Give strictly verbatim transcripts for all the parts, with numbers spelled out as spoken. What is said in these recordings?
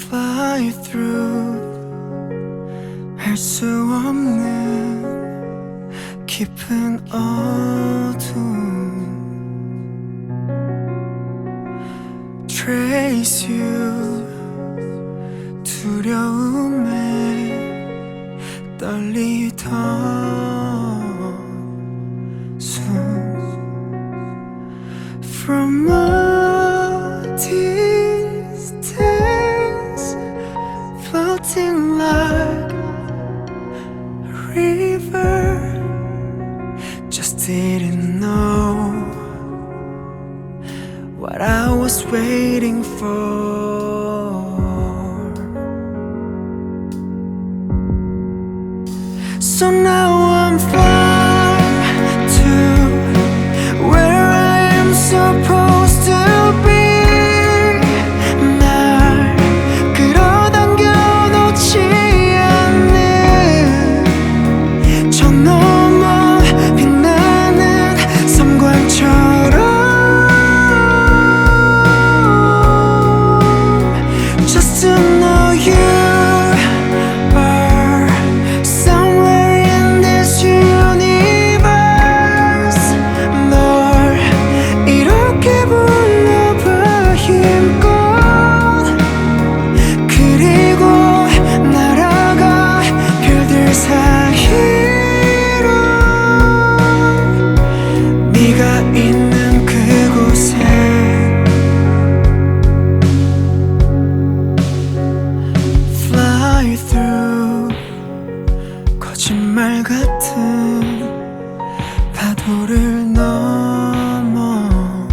fly through 알 수 없는 깊은 어둠 Trace you 두려움에 떨리던 숨 From a distance floating like a river Just didn't know what I was waiting for So now I'm flying to where I am supposed to be 날 끌어당겨 놓지 않는 저 너머 빛나는 섬광처럼 Just to know you are somewhere in this universe 널 이렇게 불러봐 힘껏 그리고 날아가 별들 사이로 네가 있는 그곳에 Fly through 거짓말 같은 파도를 넘어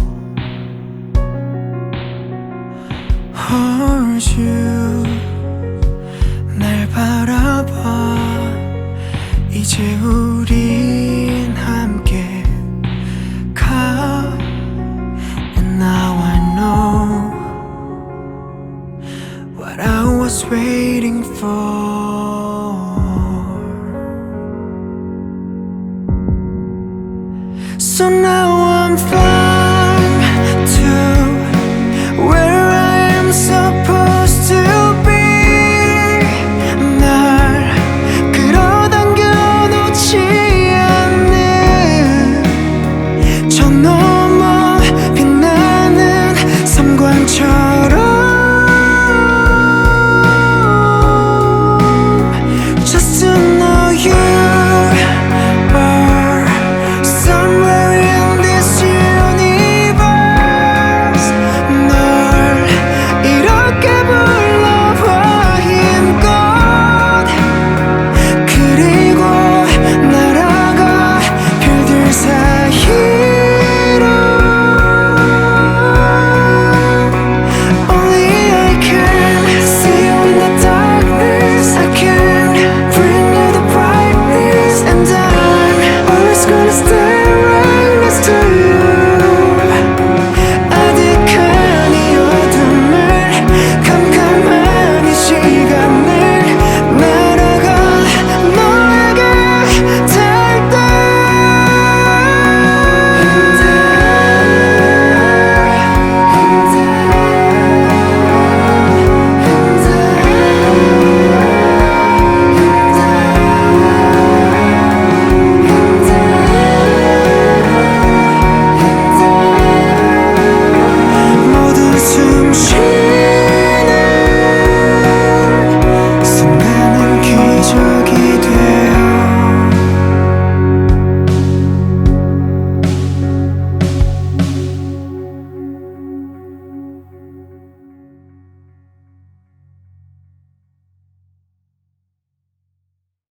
Hold you 날 바라봐 이제 우린 함께 가 And now I know what I was waiting for